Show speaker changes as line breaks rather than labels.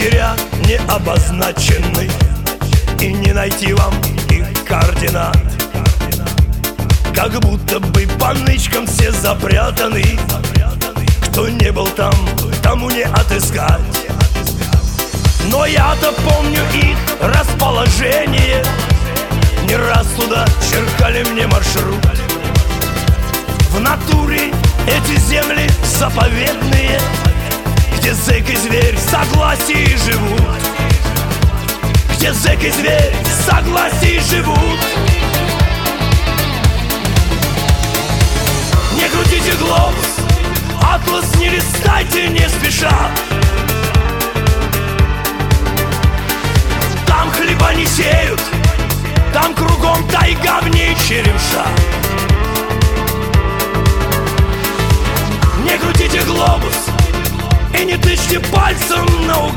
лагеря не обозначены, и не найти вам их координат. Как будто бы по нычкам все запрятаны. Кто не был там, тому не отыскать. Но я-то помню их расположение. Не раз туда черкали мне маршрут. В натуре эти земли заповедные, где зэк и зверь в согласии живут. Где зэк и зверь в согласии живут. Не крутите глобус, атлас не листайте не спеша. Там хлеба не сеют, там кругом тайга в ней черемша. Не крутите глобус и не тычьте пальцем наугад.